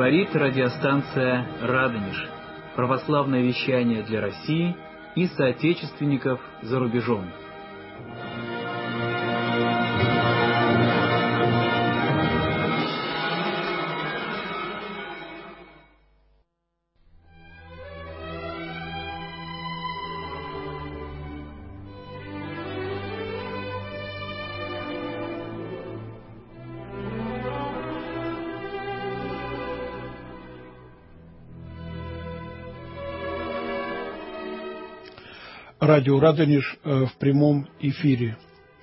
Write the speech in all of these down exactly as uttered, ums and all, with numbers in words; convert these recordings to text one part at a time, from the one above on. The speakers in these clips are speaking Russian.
Говорит радиостанция «Радонеж». Православное вещание для России и соотечественников за рубежом. Радио «Радонеж» в прямом эфире.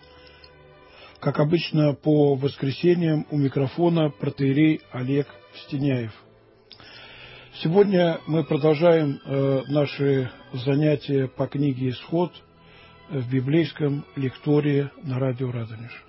Как обычно, по воскресеньям у микрофона протоиерей Олег Стеняев. Сегодня мы продолжаем наши занятия по книге «Исход» в библейском лектории на радио «Радонеж».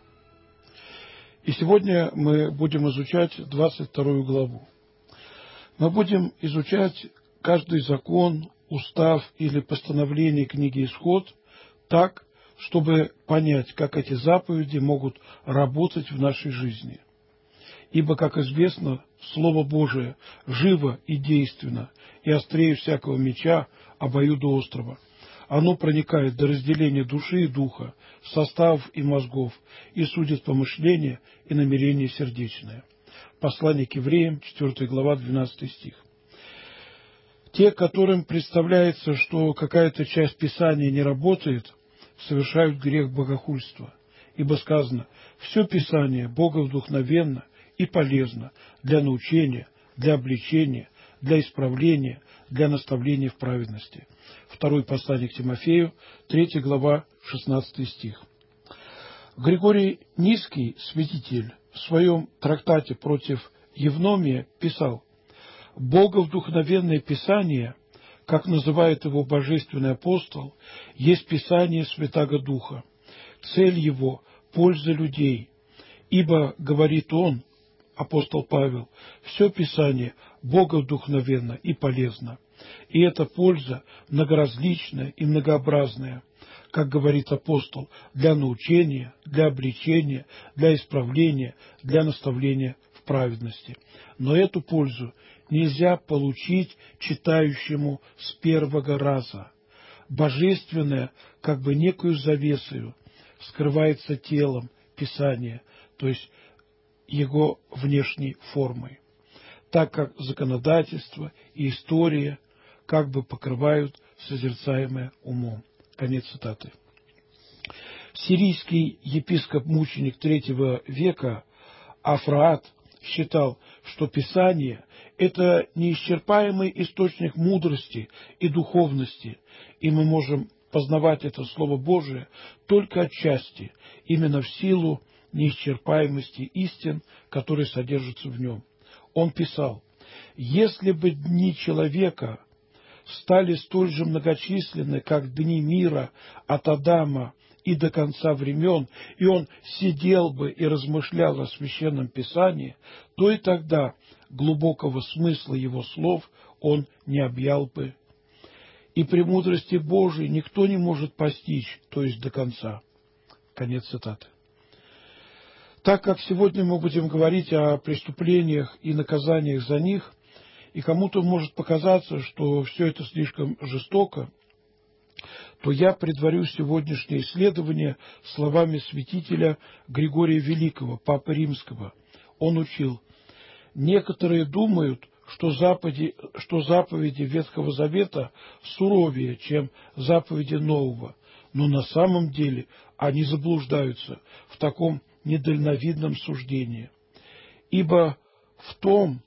И сегодня мы будем изучать двадцать вторую главу. Мы будем изучать каждый закон, устав или постановление книги «Исход» так, чтобы понять, как эти заповеди могут работать в нашей жизни. Ибо, как известно, Слово Божие живо и действенно, и острее всякого меча обоюдоострого. Оно проникает до разделения души и духа, составов и мозгов, и судит помышления и намерения сердечные. Послание к евреям, четвёртая глава, двенадцатый стих. Те, которым представляется, что какая-то часть Писания не работает, совершают грех богохульства. Ибо сказано: «Все Писание боговдухновенно и полезно для научения, для обличения, для исправления, для наставления в праведности». Второе послание к Тимофею, третья глава, шестнадцатый стих. Григорий Низкий, святитель, в своем трактате против Евномия писал: «Боговдухновенное Писание, как называет его божественный апостол, есть Писание Святаго Духа. Цель его – польза людей. Ибо, говорит он, апостол Павел, все Писание боговдухновенно и полезно. И эта польза многоразличная и многообразная, как говорит апостол, для научения, для обличения, для исправления, для наставления в праведности. Но эту пользу нельзя получить читающему с первого раза. Божественное, как бы некую завесою, скрывается телом Писания, то есть его внешней формой, так как законодательство и история как бы покрывают созерцаемое умом». Конец цитаты. Сирийский епископ-мученик третьего века Афраат считал, что Писание – это неисчерпаемый источник мудрости и духовности, и мы можем познавать это Слово Божие только отчасти, именно в силу неисчерпаемости истин, которые содержатся в нем. Он писал: «Если бы дни человека стали столь же многочисленны, как дни мира от Адама и до конца времен, и он сидел бы и размышлял о Священном Писании, то и тогда глубокого смысла его слов он не объял бы. И премудрости Божией никто не может постичь, то есть до конца». Конец цитаты. Так как сегодня мы будем говорить о преступлениях и наказаниях за них, и кому-то может показаться, что все это слишком жестоко, то я предварю сегодняшнее исследование словами святителя Григория Великого, Папы Римского. Он учил: «Некоторые думают, что заповеди, что заповеди Ветхого Завета суровее, чем заповеди Нового, но на самом деле они заблуждаются в таком недальновидном суждении. Ибо в том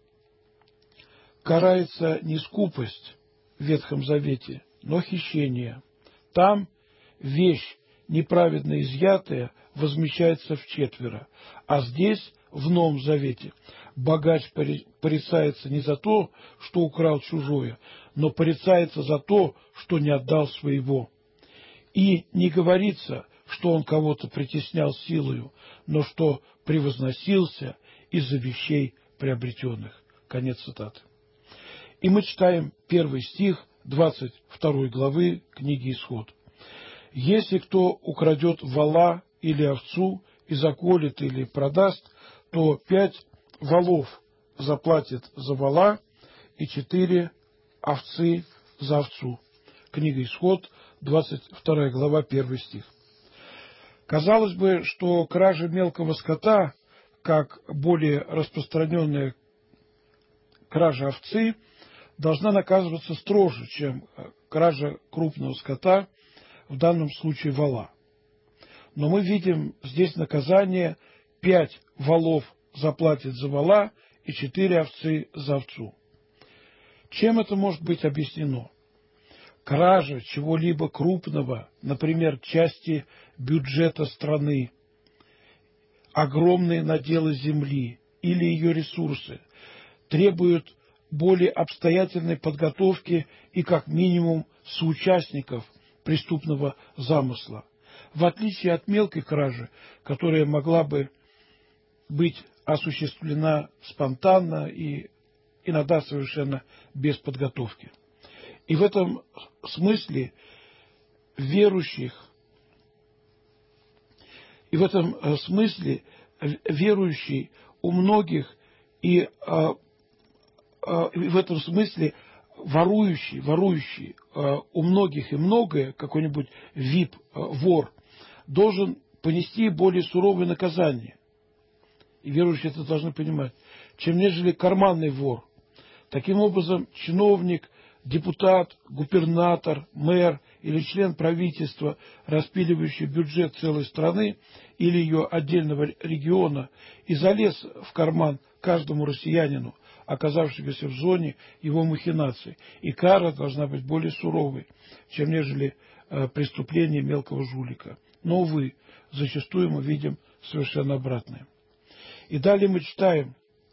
карается не скупость в Ветхом Завете, но хищение. Там вещь неправедно изъятая возмещается вчетверо, а здесь, в Новом Завете, богач порицается не за то, что украл чужое, но порицается за то, что не отдал своего. И не говорится, что он кого-то притеснял силою, но что превозносился из-за вещей приобретенных». Конец цитаты. И мы читаем первый стих двадцать второй главы книги «Исход». «Если кто украдет вола или овцу и заколет или продаст, то пять волов заплатит за вола, и четыре овцы за овцу. Книга Исход, двадцать вторая глава, первый стих. Казалось бы, что кража мелкого скота, как более распространенная кража овцы, должна наказываться строже, чем кража крупного скота, в данном случае вола. Но мы видим здесь наказание: пять волов заплатит за вола и четыре овцы за овцу. Чем это может быть объяснено? Кража чего-либо крупного, например, части бюджета страны, огромные наделы земли или ее ресурсы, требуют более обстоятельной подготовки и, как минимум, соучастников преступного замысла, в отличие от мелкой кражи, которая могла бы быть осуществлена спонтанно и иногда совершенно без подготовки. И в этом смысле верующих, и в этом смысле верующий у многих и а, а, в этом смысле ворующий, ворующий а, у многих и многое, какой-нибудь вип-вор, должен понести более суровое наказание. И верующие это должны понимать, чем нежели карманный вор. Таким образом, чиновник, депутат, губернатор, мэр или член правительства, распиливающий бюджет целой страны или ее отдельного региона, и залез в карман каждому россиянину, оказавшемуся в зоне его махинаций. И кара должна быть более суровой, чем нежели э, преступление мелкого жулика. Но, увы, зачастую мы видим совершенно обратное. И далее мы читаем: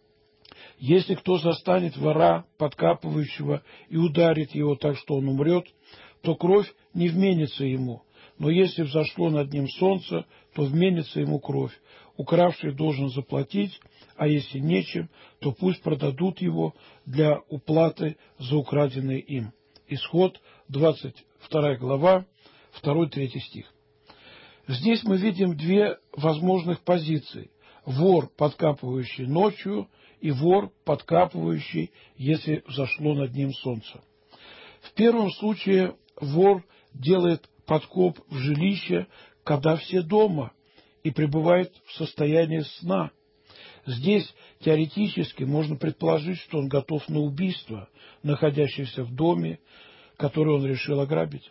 если кто застанет вора, подкапывающего, и ударит его так, что он умрет, то кровь не вменится ему. Но если взошло над ним солнце, то вменится ему кровь. Укравший должен заплатить, а если нечем, то пусть продадут его для уплаты за украденное им. Исход, двадцать вторая глава, второй-третий стих. Здесь мы видим две возможных позиции. Вор, подкапывающий ночью, и вор, подкапывающий, если взошло над ним солнце. В первом случае вор делает подкоп в жилище, когда все дома, и пребывает в состоянии сна. Здесь теоретически можно предположить, что он готов на убийство, находящееся в доме, который он решил ограбить.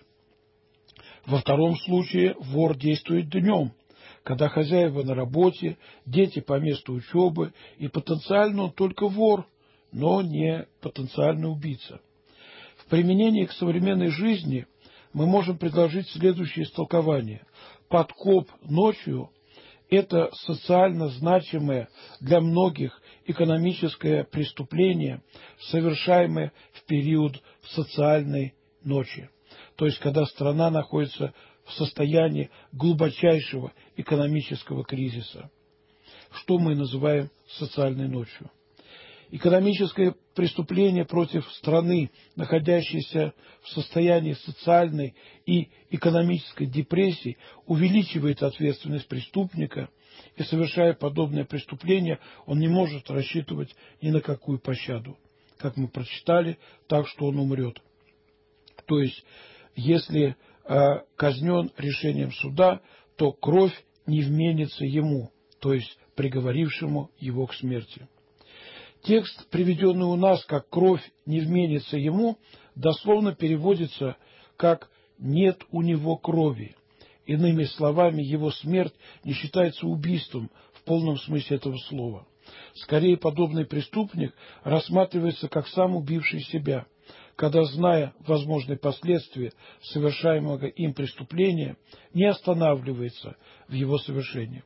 Во втором случае вор действует днем, когда хозяева на работе, дети по месту учебы, и потенциально он только вор, но не потенциальный убийца. В применении к современной жизни мы можем предложить следующее истолкование. Подкоп ночью – это социально значимое для многих экономическое преступление, совершаемое в период социальной ночи. То есть, когда страна находится в состоянии глубочайшего экономического кризиса, что мы называем социальной ночью. Экономическое преступление против страны, находящейся в состоянии социальной и экономической депрессии, увеличивает ответственность преступника, и, совершая подобное преступление, он не может рассчитывать ни на какую пощаду, как мы прочитали, так что он умрет. То есть, если э, казнен решением суда, то кровь не вменится ему, то есть приговорившему его к смерти. Текст, приведенный у нас как «кровь не вменится ему», дословно переводится как «нет у него крови». Иными словами, его смерть не считается убийством в полном смысле этого слова. Скорее, подобный преступник рассматривается как сам убивший себя, когда, зная возможные последствия совершаемого им преступления, не останавливается в его совершении.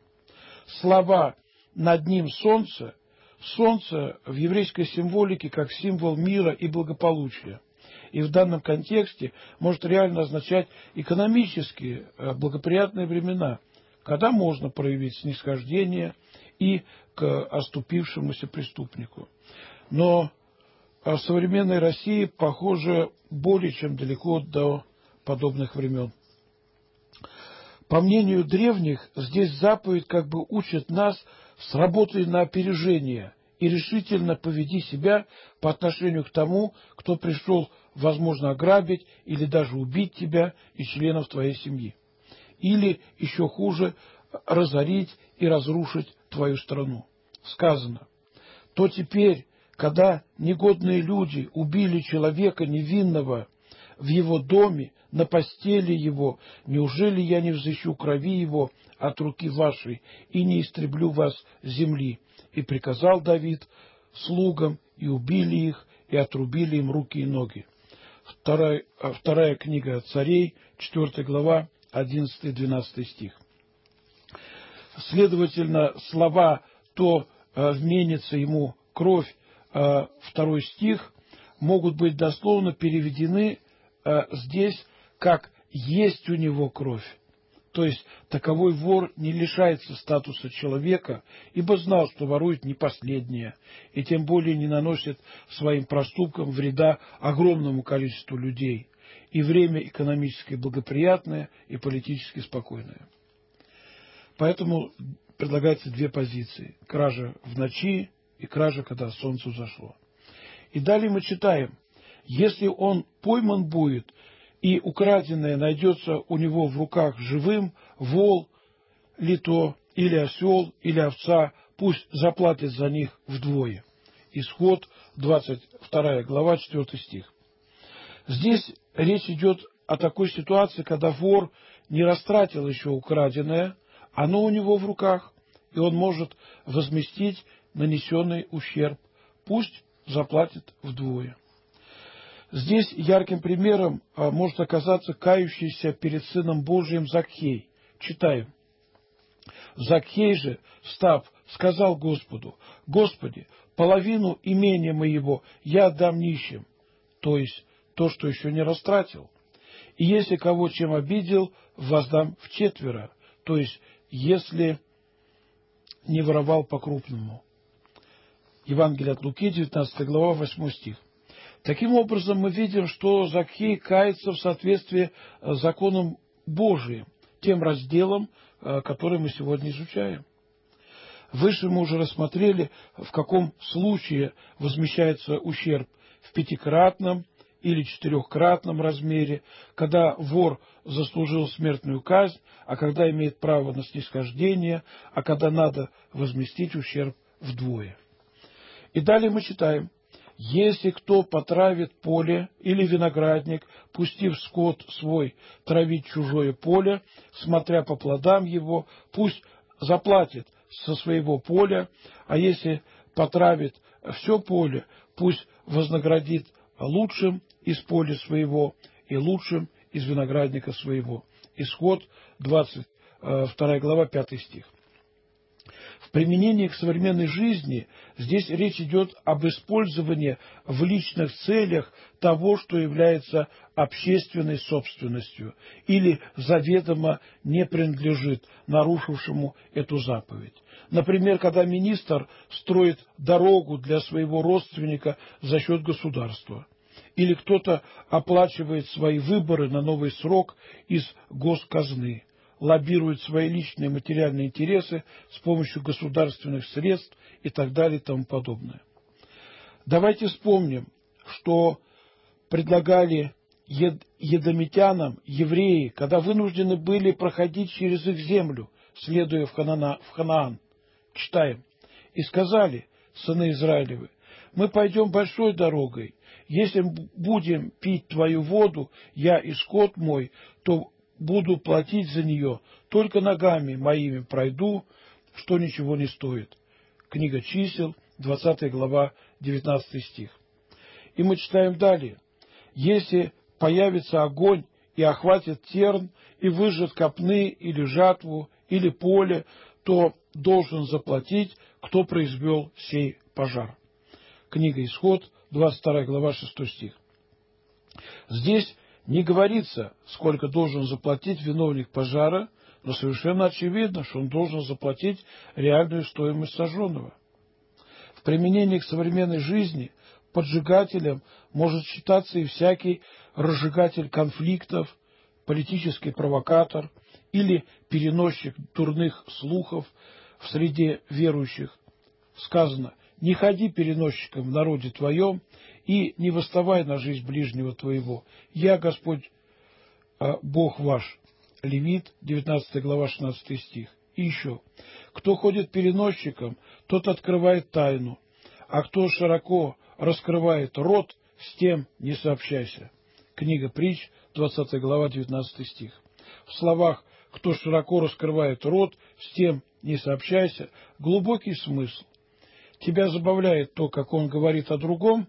Слова «над ним солнце» Солнце в еврейской символике как символ мира и благополучия. И в данном контексте может реально означать экономические благоприятные времена, когда можно проявить снисхождение и к оступившемуся преступнику. Но в современной России, похоже, более чем далеко до подобных времен. По мнению древних, здесь заповедь как бы учит нас с работой на опережение и решительно поведи себя по отношению к тому, кто пришел, возможно, ограбить или даже убить тебя и членов твоей семьи. Или, еще хуже, разорить и разрушить твою страну. Сказано: то теперь, когда негодные люди убили человека невинного в его доме, на постели его, неужели я не взыщу крови его от руки вашей и не истреблю вас с земли? И приказал Давид слугам, и убили их, и отрубили им руки и ноги. Вторая, вторая книга Царей, четвёртая глава, одиннадцатый-двенадцатый стих. Следовательно, слова «то э, вменится ему кровь», э, второй стих, могут быть дословно переведены э, здесь как «есть у него кровь». То есть таковой вор не лишается статуса человека, ибо знал, что ворует не последнее, и тем более не наносит своим проступкам вреда огромному количеству людей, и время экономически благоприятное и политически спокойное. Поэтому предлагается две позиции: кража в ночи и кража, когда солнце взошло. И далее мы читаем: если он пойман будет, и украденное найдется у него в руках живым, вол ли то, или осел, или овца, пусть заплатит за них вдвое. Исход, двадцать вторая глава, четвёртый стих. Здесь речь идет о такой ситуации, когда вор не растратил еще украденное, оно у него в руках, и он может возместить нанесенный ущерб. Пусть заплатит вдвое. Здесь ярким примером а, может оказаться кающийся перед Сыном Божиим Закхей. Читаем. Закхей же, встав, сказал Господу: «Господи, половину имения моего я отдам нищим», то есть то, что еще не растратил. «И если кого чем обидел, воздам вчетверо», то есть если не воровал по-крупному. Евангелие от Луки, девятнадцатая глава, восьмой стих. Таким образом, мы видим, что Закхей кается в соответствии с законом Божиим, тем разделом, который мы сегодня изучаем. Выше мы уже рассмотрели, в каком случае возмещается ущерб: в пятикратном или четырехкратном размере, когда вор заслужил смертную казнь, а когда имеет право на снисхождение, а когда надо возместить ущерб вдвое. И далее мы читаем: «Если кто потравит поле или виноградник, пустив скот свой травить чужое поле, смотря по плодам его, пусть заплатит со своего поля, а если потравит все поле, пусть вознаградит лучшим из поля своего и лучшим из виноградника своего». Исход, двадцать вторая глава, пятый стих. В применении к современной жизни здесь речь идет об использовании в личных целях того, что является общественной собственностью или заведомо не принадлежит нарушившему эту заповедь. Например, когда министр строит дорогу для своего родственника за счет государства, или кто-то оплачивает свои выборы на новый срок из госказны, лоббирует свои личные материальные интересы с помощью государственных средств и так далее и тому подобное. Давайте вспомним, что предлагали едомитянам евреи, когда вынуждены были проходить через их землю, следуя в Ханаан. Читаем. «И сказали сыны Израилевы: мы пойдем большой дорогой. Если будем пить твою воду, я и скот мой, то буду платить за нее, только ногами моими пройду, что ничего не стоит». Книга Чисел, двадцатая глава, девятнадцатый стих. И мы читаем далее. «Если появится огонь и охватит терн, и выжжет копны или жатву, или поле, то должен заплатить, кто произвел сей пожар». Книга Исход, двадцать вторая глава, шестой стих. Здесь не говорится, сколько должен заплатить виновник пожара, но совершенно очевидно, что он должен заплатить реальную стоимость сожженного. В применении к современной жизни поджигателем может считаться и всякий разжигатель конфликтов, политический провокатор или переносчик дурных слухов в среде верующих. Сказано: Не ходи переносчиком в народе твоем, и не восставай на жизнь ближнего твоего. Я, Господь, Бог ваш». Левит, девятнадцатая глава, шестнадцатый стих. И еще. «Кто ходит переносчиком, тот открывает тайну, а кто широко раскрывает рот, с тем не сообщайся». Книга Притч, двадцатая глава, девятнадцатый стих. В словах «кто широко раскрывает рот, с тем не сообщайся» глубокий смысл. Тебя забавляет то, как он говорит о другом,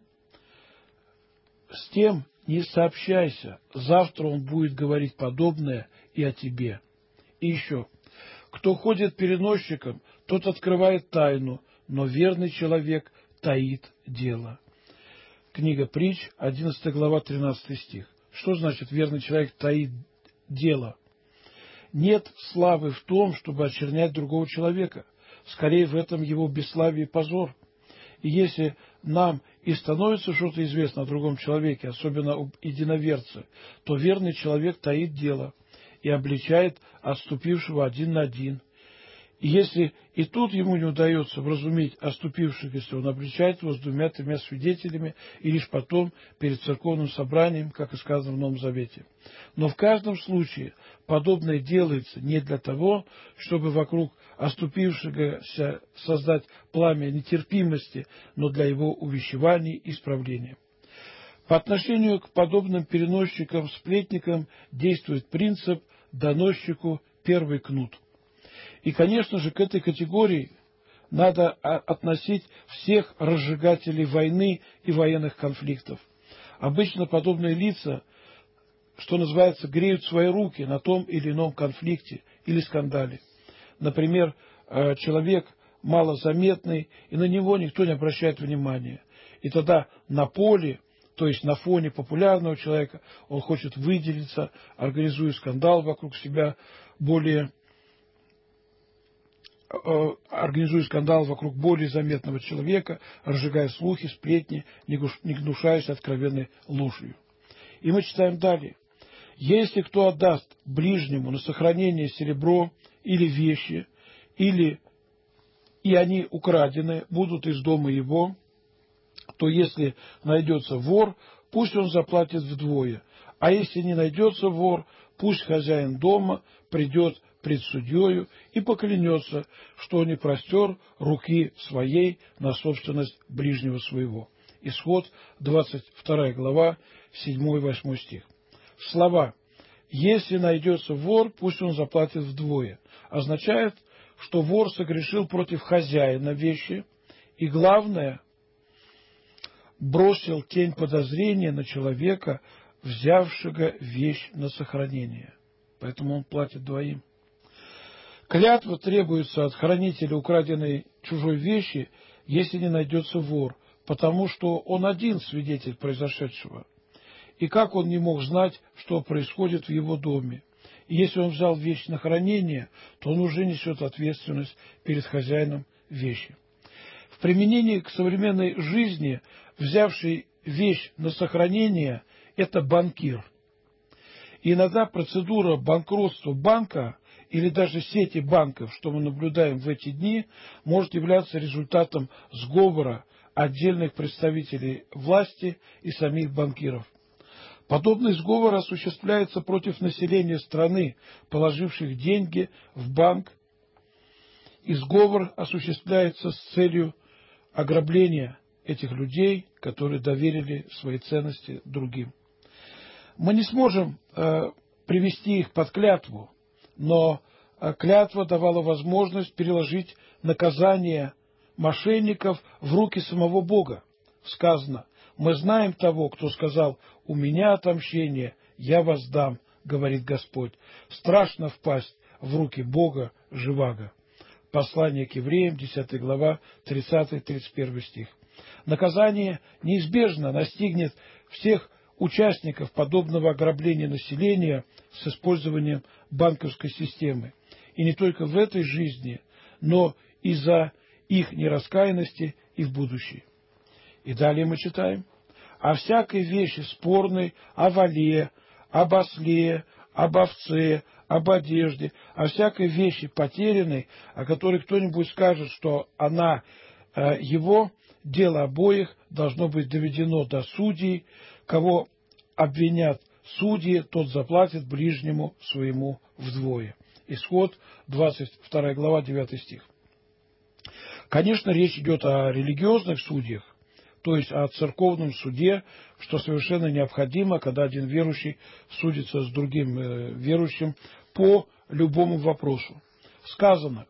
с тем не сообщайся. Завтра он будет говорить подобное и о тебе. И еще. Кто ходит переносчиком, тот открывает тайну, но верный человек таит дело. Книга Притч, одиннадцатая глава, тринадцатый стих. Что значит верный человек таит дело? Нет славы в том, чтобы очернять другого человека. Скорее, в этом его бесславие и позор. И если нам и становится что-то известно о другом человеке, особенно об единоверце, то верный человек таит дело и обличает отступившего один на один. И если и тут ему не удается вразумить отступившегося, он обличает его с двумя-тремя свидетелями и лишь потом перед церковным собранием, как и сказано в Новом Завете. Но в каждом случае подобное делается не для того, чтобы вокруг отступившегося создать пламя нетерпимости, но для его увещевания и исправления. По отношению к подобным переносчикам, сплетникам действует принцип «доносчику первый кнут». И, конечно же, к этой категории надо относить всех разжигателей войны и военных конфликтов. Обычно подобные лица, что называется, греют свои руки на том или ином конфликте или скандале. Например, человек малозаметный, и на него никто не обращает внимания. И тогда на поле, то есть на фоне популярного человека, он хочет выделиться, организуя скандал вокруг себя, более организуя скандал вокруг более заметного человека, разжигая слухи, сплетни, не гнушаясь откровенной ложью. И мы читаем далее. «Если кто отдаст ближнему на сохранение серебро или вещи, или и они украдены, будут из дома его, то если найдется вор, пусть он заплатит вдвое, а если не найдется вор, пусть хозяин дома придет пред судьею и поклянется, что не простер руки своей на собственность ближнего своего». Исход, двадцать вторая глава, седьмой-восьмой стих. Слова «если найдется вор, пусть он заплатит вдвое» означает, что вор согрешил против хозяина вещи и, главное, бросил тень подозрения на человека, взявшего вещь на сохранение. Поэтому он платит двоим. Клятва требуется от хранителя украденной чужой вещи, если не найдется вор, потому что он один свидетель произошедшего. И как он не мог знать, что происходит в его доме? И если он взял вещь на хранение, то он уже несет ответственность перед хозяином вещи. В применении к современной жизни взявший вещь на сохранение – это банкир. И иногда процедура банкротства банка или даже сети банков, что мы наблюдаем в эти дни, может являться результатом сговора отдельных представителей власти и самих банкиров. Подобный сговор осуществляется против населения страны, положивших деньги в банк, и сговор осуществляется с целью ограбления этих людей, которые доверили свои ценности другим. Мы не сможем э, привести их под клятву, но э, клятва давала возможность переложить наказание мошенников в руки самого Бога. Сказано: «Мы знаем того, кто сказал: у меня отомщение, я воздам, говорит Господь. Страшно впасть в руки Бога живаго». Послание к евреям, десятая глава, тридцатый-тридцать первый стих. Наказание неизбежно настигнет всех участников подобного ограбления населения с использованием банковской системы. И не только в этой жизни, но и за их нераскаянности и в будущее. И далее мы читаем: «О всякой вещи спорной, о воле, об осле, об овце, об одежде, о всякой вещи потерянной, о которой кто-нибудь скажет, что она его дело обоих должно быть доведено до судей. Кого обвинят судьи, тот заплатит ближнему своему вдвое. Исход, двадцать вторая глава, девятый стих. Конечно, речь идет о религиозных судьях, то есть о церковном суде, что совершенно необходимо, когда один верующий судится с другим верующим по любому вопросу. Сказано: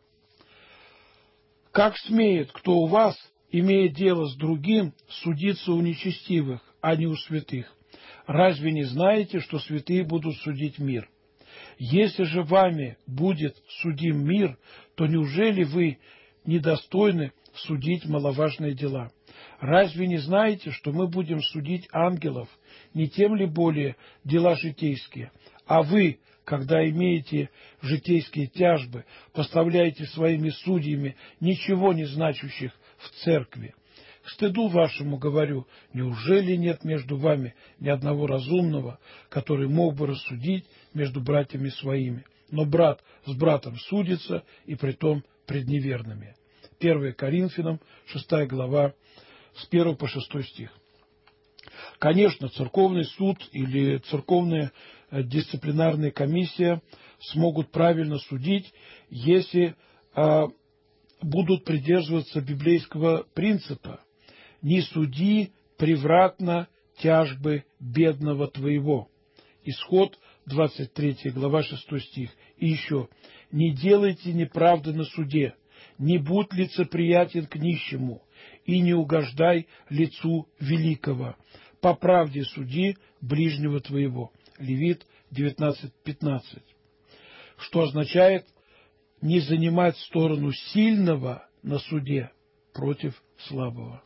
«Как смеет кто у вас, имея дело с другим, судиться у нечестивых, а не у святых? Разве не знаете, что святые будут судить мир? Если же вами будет судим мир, то неужели вы недостойны судить маловажные дела? Разве не знаете, что мы будем судить ангелов, не тем ли более дела житейские? А вы, когда имеете житейские тяжбы, поставляете своими судьями ничего не значащих в церкви. К стыду вашему говорю, неужели нет между вами ни одного разумного, который мог бы рассудить между братьями своими? Но брат с братом судится, и притом пред неверными». первое Коринфянам, шестая глава, с первого по шестой стих. Конечно, церковный суд или церковная дисциплинарная комиссия смогут правильно судить, если а, будут придерживаться библейского принципа: «Не суди превратно тяжбы бедного твоего». Исход, двадцать третья глава, шестой стих. И еще: «Не делайте неправды на суде, не будь лицеприятен к нищему, и не угождай лицу великого. По правде суди ближнего твоего». Левит девятнадцать пятнадцать. Что означает не занимать сторону сильного на суде против слабого.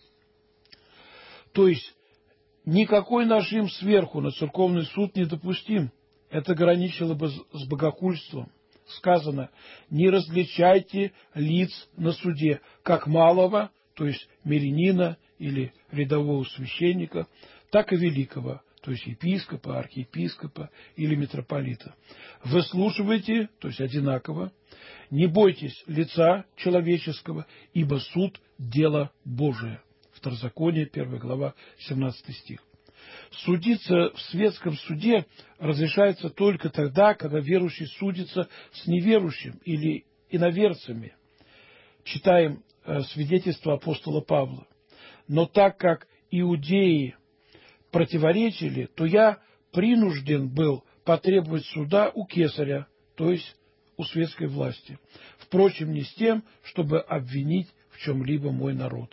То есть никакой нажим сверху на церковный суд недопустим. Это граничило бы с богохульством. Сказано: «Не различайте лиц на суде, как малого, то есть мирянина или рядового священника, так и великого, то есть епископа, архиепископа или митрополита. Выслушивайте, то есть одинаково, не бойтесь лица человеческого, ибо суд – дело Божие». Второзаконие, первая глава, семнадцатый стих. Судиться в светском суде разрешается только тогда, когда верующий судится с неверующим или иноверцами. Читаем э, свидетельство апостола Павла. «Но так как иудеи противоречили, то я принужден был потребовать суда у кесаря, то есть у светской власти. Впрочем, не с тем, чтобы обвинить в чем-либо мой народ».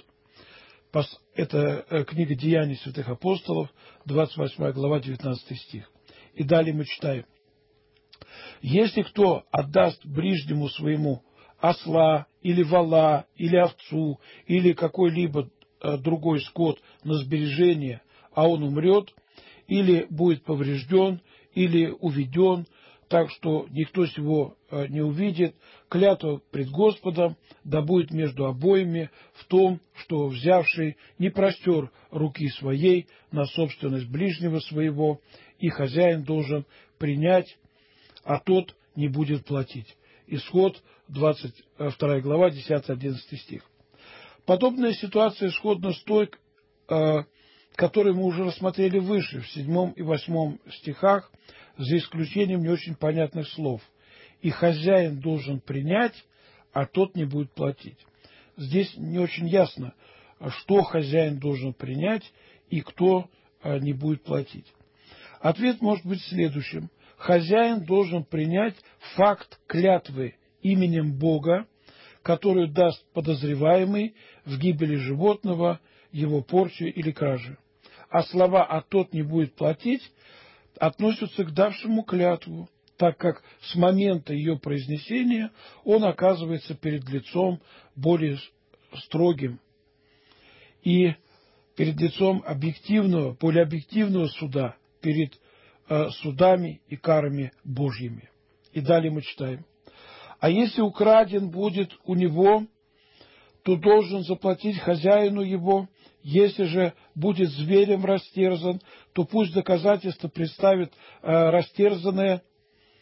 Это книга «Деяний святых апостолов», двадцать восьмая глава, девятнадцатый стих. И далее мы читаем: «Если кто отдаст ближнему своему осла, или вола, или овцу, или какой-либо другой скот на сбережение, а он умрет, или будет поврежден, или уведен, так что никто сего не увидит, клятва пред Господом да будет между обоими в том, что взявший не простер руки своей на собственность ближнего своего, и хозяин должен принять, а тот не будет платить». Исход, двадцать вторая глава, десятый-одиннадцатый стих. Подобная ситуация сходна с той, которую мы уже рассмотрели выше, в седьмом и восьмом стихах, за исключением не очень понятных слов. «И хозяин должен принять, а тот не будет платить». Здесь не очень ясно, что хозяин должен принять и кто не будет платить. Ответ может быть следующим. Хозяин должен принять факт клятвы именем Бога, которую даст подозреваемый в гибели животного, его порче или краже. А слова «а тот не будет платить» относятся к давшему клятву, так как с момента ее произнесения он оказывается перед лицом более строгим и перед лицом объективного, более объективного суда, перед э, судами и карами Божьими. И далее мы читаем: «А если украден будет у него, то должен заплатить хозяину его. Если же будет зверем растерзан, то пусть доказательство представит э, растерзанное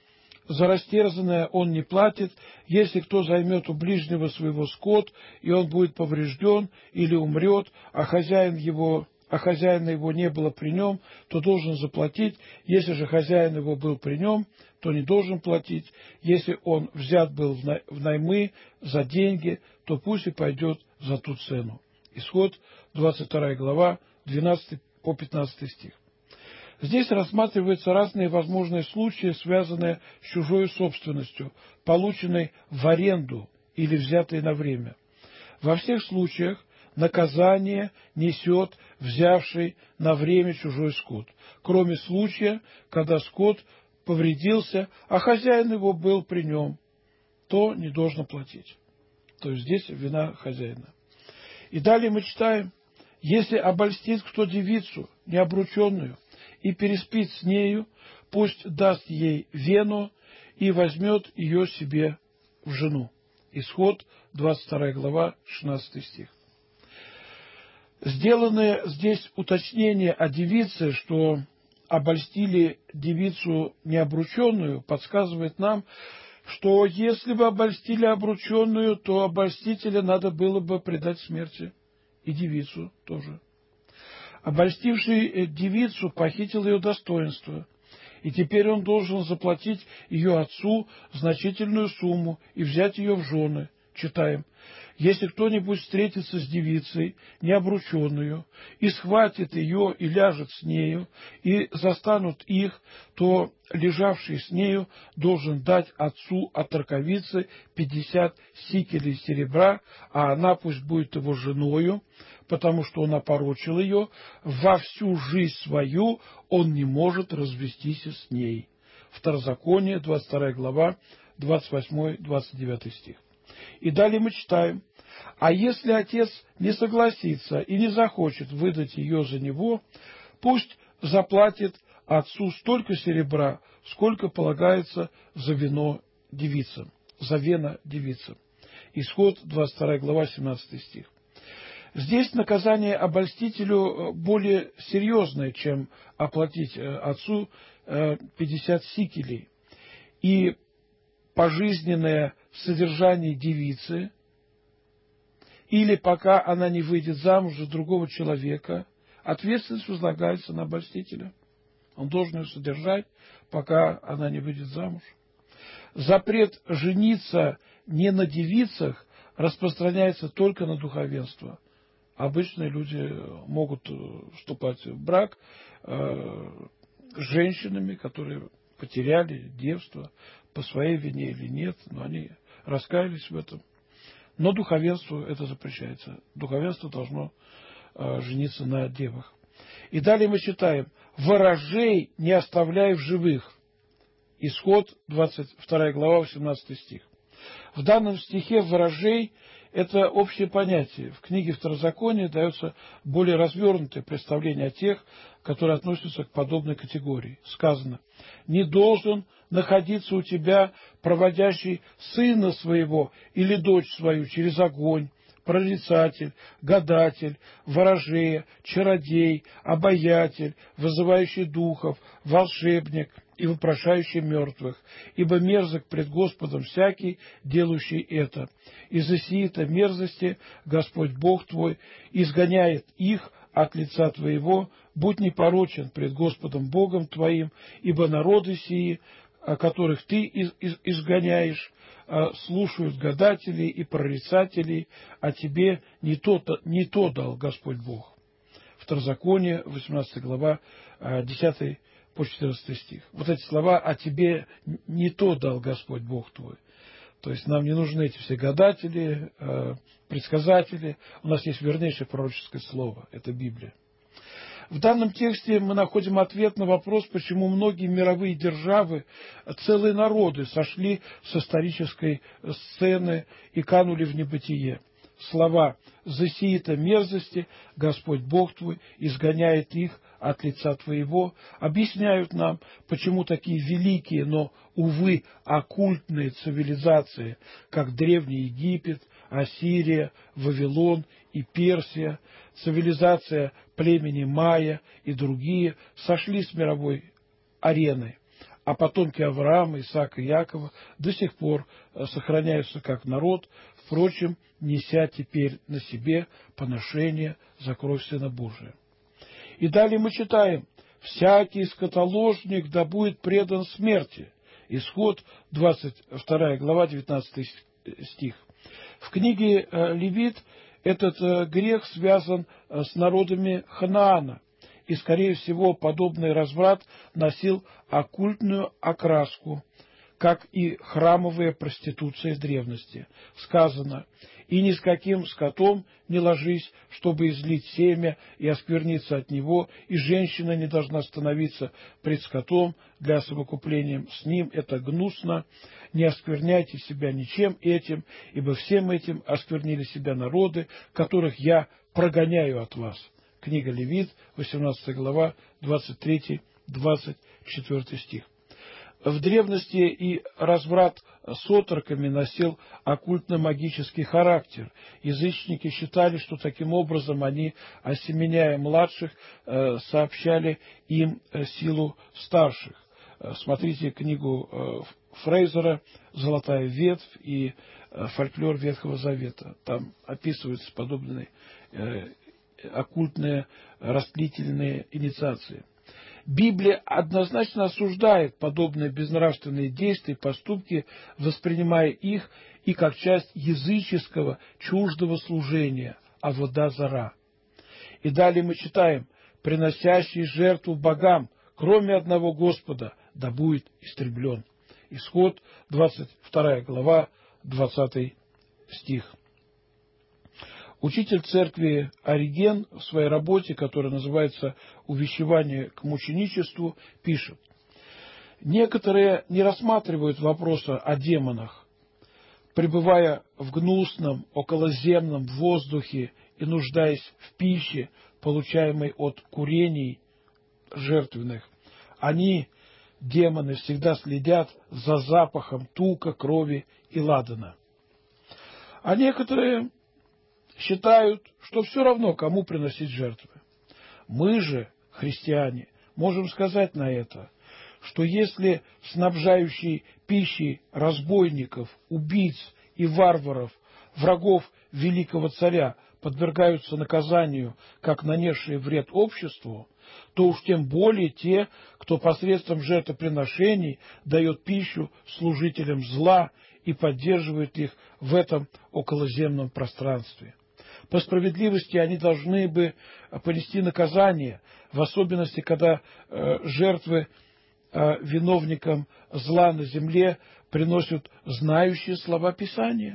за растерзанное он не платит. Если кто займет у ближнего своего скот, и он будет поврежден или умрет, а хозяин его, а хозяина его не было при нем, то должен заплатить. Если же хозяин его был при нем, то не должен платить. Если он взят был в наймы за деньги, то пусть и пойдет за ту цену. Исход, двадцать вторая глава, двенадцатый по пятнадцатый стих. Здесь рассматриваются разные возможные случаи, связанные с чужой собственностью, полученной в аренду или взятой на время. Во всех случаях наказание несет взявший на время чужой скот, кроме случая, когда скот повредился, а хозяин его был при нем, то не должен платить. То есть здесь вина хозяина. И далее мы читаем: если обольстит кто девицу необрученную и переспит с нею, пусть даст ей вену и возьмет ее себе в жену. Исход, двадцать вторая глава, шестнадцатый стих. Сделаны здесь уточнения о девице, что обольстили девицу необрученную, подсказывает нам, что если бы обольстили обрученную, то обольстителя надо было бы предать смерти. И девицу тоже. Обольстивший девицу похитил ее достоинство, и теперь он должен заплатить ее отцу значительную сумму и взять ее в жены. Читаем: если кто-нибудь встретится с девицей, необрученную, и схватит ее и ляжет с нею, и застанут их, то лежавший с нею должен дать отцу от раковицы пятьдесят сикелей серебра, а она пусть будет его женою, потому что он опорочил ее, во всю жизнь свою он не может развестись с ней. Второзаконие, двадцать вторая глава, двадцать восьмой двадцать девятый стих. И далее мы читаем: а если отец не согласится и не захочет выдать ее за него, пусть заплатит отцу столько серебра, сколько полагается за вино девицам, за вено девицам. Исход, двадцать вторая глава, семнадцатый стих. Здесь наказание обольстителю более серьезное, чем оплатить отцу пятьдесят сикелей. И пожизненное содержание девицы, или пока она не выйдет замуж за другого человека, ответственность возлагается на обольстителя. Он должен ее содержать, пока она не выйдет замуж. Запрет жениться не на девицах распространяется только на духовенство. Обычные люди могут вступать в брак э, с женщинами, которые потеряли девство по своей вине или нет, но они раскаялись в этом. Но духовенству это запрещается. Духовенство должно э, жениться на девах. И далее мы читаем: ворожей не оставляй в живых. Исход, двадцать вторая глава, восемнадцатый стих. В данном стихе ворожей – это общее понятие. В книге Второзакония дается более развернутое представление о тех, которые относятся к подобной категории. Сказано: не должен находиться у тебя проводящий сына своего или дочь свою через огонь, прорицатель, гадатель, ворожея, чародей, обаятель, вызывающий духов, волшебник и вопрошающий мертвых, ибо мерзок пред Господом всякий, делающий это. Из-за сии-то мерзости Господь Бог твой изгоняет их от лица твоего, будь непорочен пред Господом Богом твоим, ибо народы сии, которых ты из, из, изгоняешь, слушают гадателей и прорицателей, а тебе не то, не то дал Господь Бог. Второзаконие, восемнадцатая глава, десятый по четырнадцатый стих. Вот эти слова: «А тебе не то дал Господь Бог твой». То есть нам не нужны эти все гадатели, предсказатели. У нас есть вернейшее пророческое слово, это Библия. В данном тексте мы находим ответ на вопрос, почему многие мировые державы, целые народы сошли с исторической сцены и канули в небытие. Слова «за сии-то мерзости Господь Бог твой изгоняет их от лица твоего» объясняют нам, почему такие великие, но, увы, оккультные цивилизации, как Древний Египет, Ассирия, Вавилон и Персия, цивилизация племени Майя и другие, сошли с мировой арены. а потомки Авраама, Исаака и Якова до сих пор сохраняются как народ, впрочем, неся теперь на себе поношение за кровь Сына Божия. И далее мы читаем: «Всякий скотоложник да будет предан смерти». Исход, двадцать вторая глава, девятнадцатый стих. В книге Левит этот грех связан с народами Ханаана, и, скорее всего, подобный разврат носил оккультную окраску, как и храмовая проституция древности. Сказано: «И ни с каким скотом не ложись, чтобы излить семя и оскверниться от него, и женщина не должна становиться пред скотом для совокупления с ним, это гнусно. Не оскверняйте себя ничем этим, ибо всем этим осквернили себя народы, которых я прогоняю от вас». Книга Левит, восемнадцатая глава, двадцать третий — двадцать четвёртый стих. В древности и разврат с отроками носил оккультно-магический характер. Язычники считали, что таким образом они, осеменяя младших, сообщали им силу старших. Смотрите книгу Фрейзера «Золотая ветвь» и «Фольклор Ветхого Завета». Там описываются подобные оккультные растлительные инициации. Библия однозначно осуждает подобные безнравственные действия и поступки, воспринимая их и как часть языческого чуждого служения авода зара. И далее мы читаем: «Приносящий жертву богам, кроме одного Господа, да будет истреблен». Исход, двадцать вторая глава, двадцатый стих. Учитель церкви Ориген в своей работе, которая называется «Увещевание к мученичеству», пишет: «Некоторые не рассматривают вопроса о демонах, пребывая в гнусном околоземном воздухе и нуждаясь в пище, получаемой от курений жертвенных. Они, демоны, всегда следят за запахом тука, крови и ладана. А некоторые считают, что все равно, кому приносить жертвы. Мы же, христиане, можем сказать на это, что если снабжающий пищей разбойников, убийц и варваров, врагов великого царя, подвергаются наказанию, как нанесшие вред обществу, то уж тем более те, кто посредством жертвоприношений дает пищу служителям зла и поддерживает их в этом околоземном пространстве. По справедливости они должны бы понести наказание, в особенности, когда э, жертвы э, виновникам зла на земле приносят знающие слова Писания,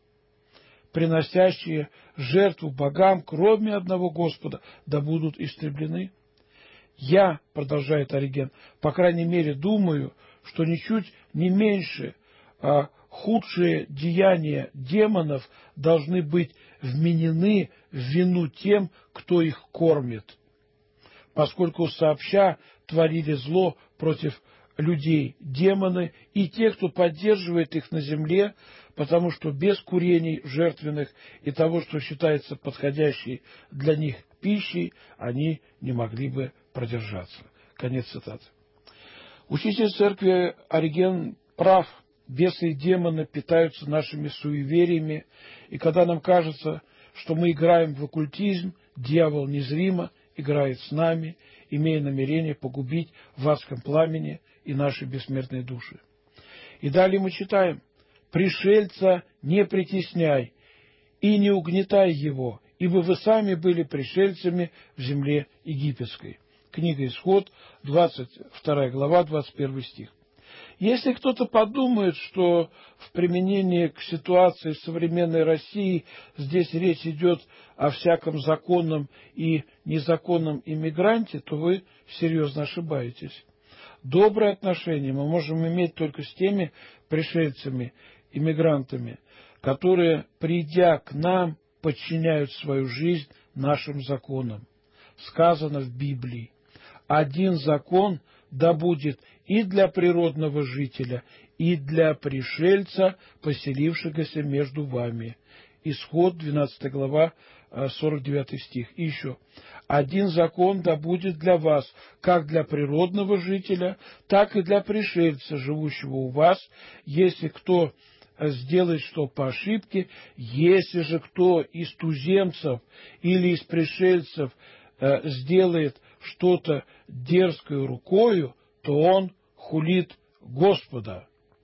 приносящие жертву богам, кроме одного Господа, да будут истреблены. Я, продолжает Ориген, по крайней мере думаю, что ничуть не меньше а худшие деяния демонов должны быть вменены в вину тем, кто их кормит, поскольку сообща творили зло против людей демоны и те, кто поддерживает их на земле, потому что без курений жертвенных и того, что считается подходящей для них пищей, они не могли бы продержаться. Конец цитаты. Учитель церкви Ориген прав. Бесы и демоны питаются нашими суевериями, и когда нам кажется, что мы играем в оккультизм, дьявол незримо играет с нами, имея намерение погубить в адском пламени и наши бессмертные души. И далее мы читаем: «Пришельца не притесняй и не угнетай его, ибо вы сами были пришельцами в земле египетской». Книга Исход, двадцать вторая глава, двадцать первый стих. Если кто-то подумает, что в применении к ситуации современной России здесь речь идет о всяком законном и незаконном иммигранте, то вы серьезно ошибаетесь. Добрые отношения мы можем иметь только с теми пришельцами, иммигрантами, которые, придя к нам, подчиняют свою жизнь нашим законам. Сказано в Библии: «Один закон да будет и для природного жителя, и для пришельца, поселившегося между вами». Исход, двенадцатая глава, сорок девятый стих. И еще. «Один закон да будет для вас, как для природного жителя, так и для пришельца, живущего у вас, если кто сделает что по ошибке, если же кто из туземцев или из пришельцев э, сделает что-то дерзкою рукою, то он хулит Господа».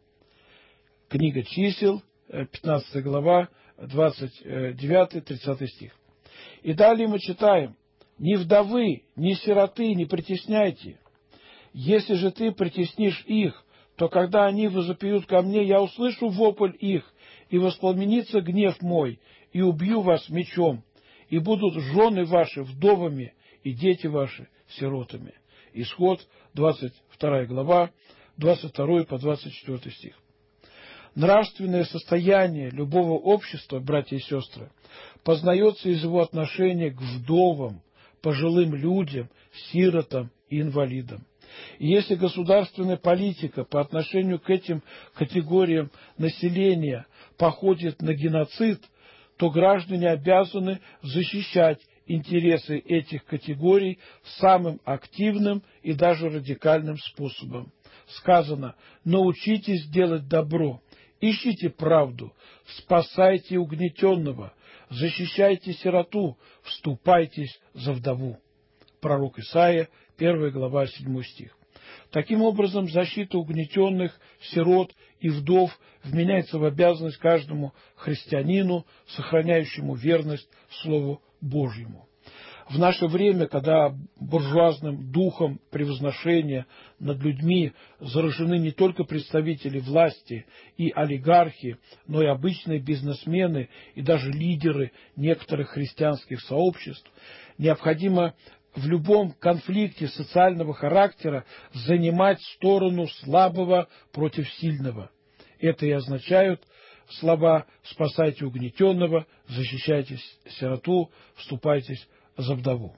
Книга Чисел, пятнадцатая глава, двадцать девятый тридцатый стих. И далее мы читаем: «Ни вдовы, ни сироты не притесняйте. Если же ты притеснишь их, то когда они возопьют ко мне, я услышу вопль их, и воспламенится гнев мой, и убью вас мечом, и будут жены ваши вдовами, и дети ваши сиротами». Исход, двадцать вторая глава, двадцать второй по двадцать четвёртый стих. Нравственное состояние любого общества, братья и сестры, познается из его отношения к вдовам, пожилым людям, сиротам и инвалидам. И если государственная политика по отношению к этим категориям населения походит на геноцид, то граждане обязаны защищать интересы этих категорий самым активным и даже радикальным способом. Сказано: «Научитесь делать добро, ищите правду, спасайте угнетенного, защищайте сироту, вступайтесь за вдову». Пророк Исаия, первая глава, седьмой стих. Таким образом, защита угнетенных, сирот и вдов вменяется в обязанность каждому христианину, сохраняющему верность Слову Божьему. В наше время, когда буржуазным духом превозношения над людьми заражены не только представители власти и олигархи, но и обычные бизнесмены и даже лидеры некоторых христианских сообществ, необходимо в любом конфликте социального характера занимать сторону слабого против сильного. Это и означают слова «спасайте угнетенного», «защищайте сироту», «вступайтесь за вдову».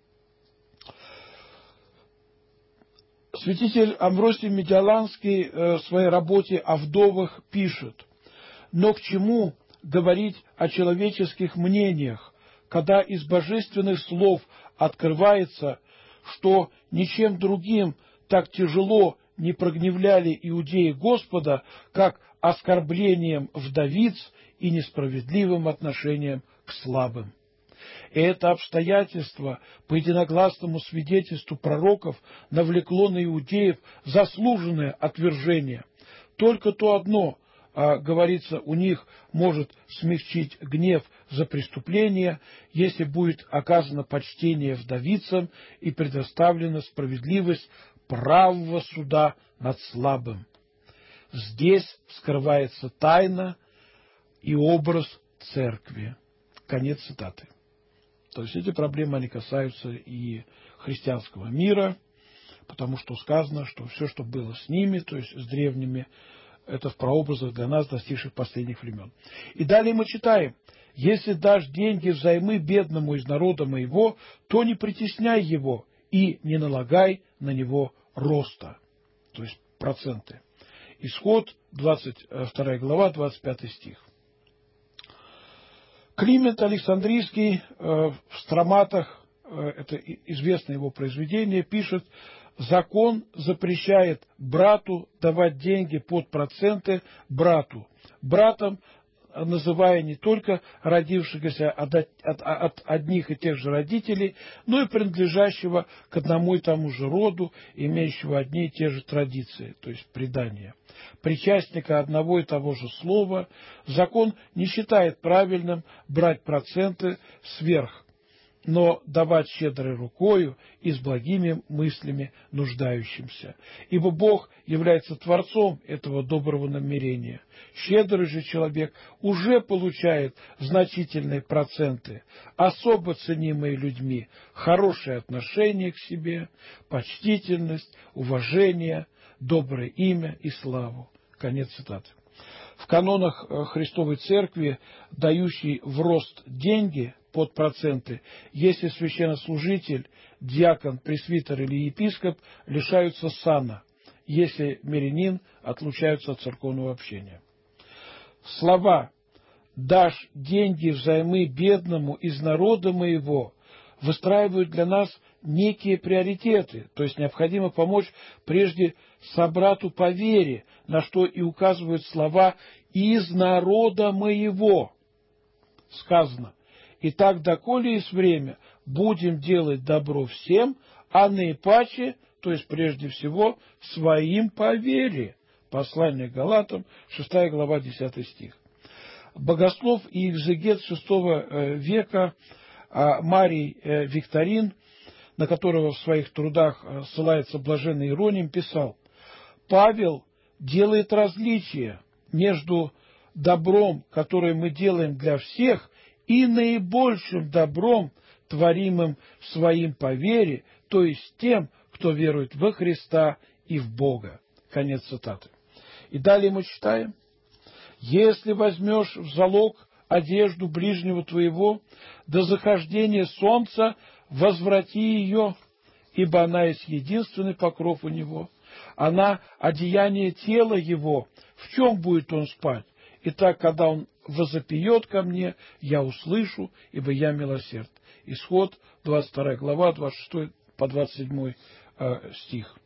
Святитель Амвросий Медиаланский в своей работе о вдовах пишет: «Но к чему говорить о человеческих мнениях, когда из божественных слов открывается, что ничем другим так тяжело не прогневляли иудеи Господа, как оскорблением вдовиц и несправедливым отношением к слабым». И это обстоятельство, по единогласному свидетельству пророков, навлекло на иудеев заслуженное отвержение. Только то одно, а, говорится, у них может смягчить гнев за преступление, если будет оказано почтение вдовицам и предоставлена справедливость правого суда над слабым. Здесь скрывается тайна и образ церкви. Конец цитаты. То есть эти проблемы, они касаются и христианского мира, потому что сказано, что все, что было с ними, то есть с древними, это в прообразах для нас, достигших последних времен. И далее мы читаем: «Если дашь деньги взаймы бедному из народа моего, то не притесняй его и не налагай на него роста». То есть проценты. Исход, двадцать вторая глава, двадцать пятый стих. Климент Александрийский в «Строматах», это известное его произведение, пишет: «Закон запрещает брату давать деньги под проценты брату, братом называя не только родившегося от, от, от одних и тех же родителей, но и принадлежащего к одному и тому же роду, имеющего одни и те же традиции, то есть предания. Причастника одного и того же слова закон не считает правильным брать проценты сверх, но давать щедрой рукою и с благими мыслями нуждающимся. Ибо Бог является Творцом этого доброго намерения. Щедрый же человек уже получает значительные проценты, особо ценимые людьми, хорошее отношение к себе, почтительность, уважение, доброе имя и славу». Конец цитаты. В канонах Христовой Церкви, дающей в рост деньги под проценты, если священнослужитель, диакон, пресвитер или епископ лишаются сана, если мирянин отлучаются от церковного общения. Слова дашь деньги взаймы бедному из народа моего, выстраивают для нас некие приоритеты, то есть необходимо помочь прежде собрату по вере, на что и указывают слова «из народа моего». Сказано: «Итак, доколе есть время, будем делать добро всем, а наипаче, то есть прежде всего, своим по вере». Послание к Галатам, шестая глава, десятый стих. Богослов и экзегет шестого века Марий Викторин, на которого в своих трудах ссылается блаженный Иероним, писал: «Павел делает различие между добром, которое мы делаем для всех, и наибольшим добром, творимым своим по вере, то есть тем, кто верует во Христа и в Бога». Конец цитаты. И далее мы читаем: «Если возьмешь в залог одежду ближнего твоего, до захождения солнца возврати ее, ибо она есть единственный покров у него. Она одеяние тела его, в чем будет он спать? Итак, когда он возопьет ко мне, я услышу, ибо я милосерд». Исход, двадцать вторая глава, двадцать шестой по двадцать седьмой э, стих.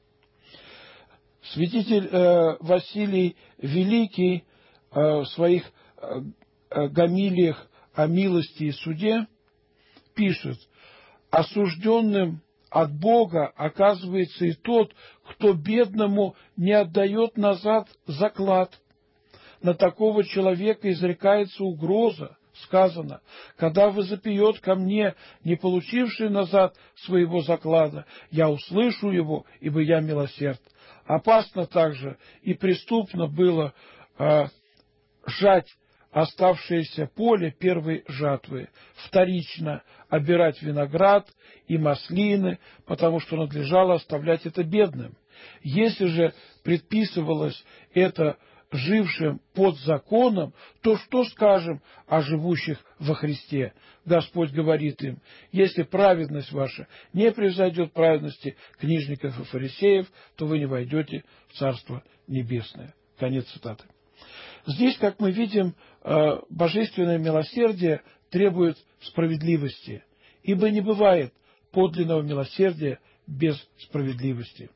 Святитель э, Василий Великий э, в своих э, гомилиях о милости и суде пишет: «Осужденным от Бога оказывается и тот, кто бедному не отдает назад заклад. На такого человека изрекается угроза. Сказано: когда возопьет ко мне, не получивший назад своего заклада, я услышу его, ибо я милосерд». Опасно также и преступно было э, жать оставшееся поле первой жатвы, вторично обирать виноград и маслины, потому что надлежало оставлять это бедным. Если же предписывалось это жившим под законом, то что скажем о живущих во Христе? Господь говорит им: если праведность ваша не превзойдет праведности книжников и фарисеев, то вы не войдете в Царство Небесное. Конец цитаты. Здесь, как мы видим, божественное милосердие требует справедливости, ибо не бывает подлинного милосердия без справедливости.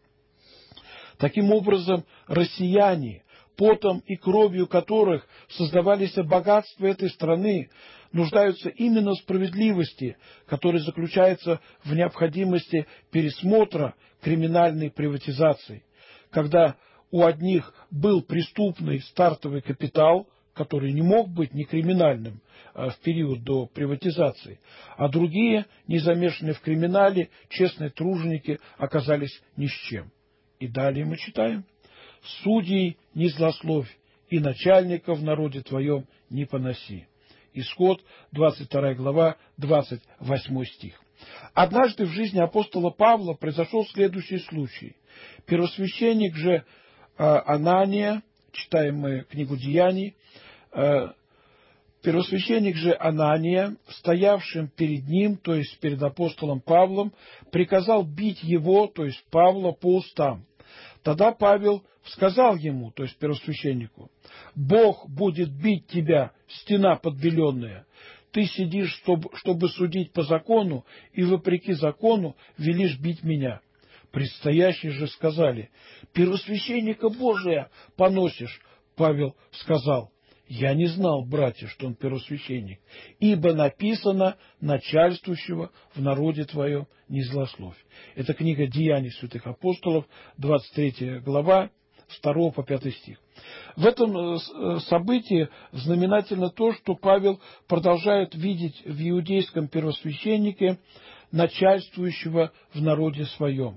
Таким образом, россияне, потом и кровью которых создавались богатства этой страны, нуждаются именно в справедливости, которая заключается в необходимости пересмотра криминальной приватизации. Когда у одних был преступный стартовый капитал, который не мог быть не криминальным в период до приватизации, а другие, не замешанные в криминале, честные труженики, оказались ни с чем. И далее мы читаем: «Судей не злословь, и начальников в народе твоем не поноси». Исход, двадцать вторая глава, двадцать восьмой стих. Однажды в жизни апостола Павла произошел следующий случай. Первосвященник же э, Анания, читаем мы книгу Деяний, э, первосвященник же Анания, стоявшим перед ним, то есть перед апостолом Павлом, приказал бить его, то есть Павла, по устам. Тогда Павел сказал ему, то есть первосвященнику: «Бог будет бить тебя, стена подбеленная. Ты сидишь, чтобы, чтобы судить по закону, и вопреки закону велишь бить меня». Предстоящие же сказали: «Первосвященника Божия поносишь». Павел сказал: «Я не знал, братья, что он первосвященник, ибо написано: начальствующего в народе твоем не злословь». Это книга Деяний святых апостолов, двадцать третья глава, с второго по пятый стих. В этом событии знаменательно то, что Павел продолжает видеть в иудейском первосвященнике начальствующего в народе своем.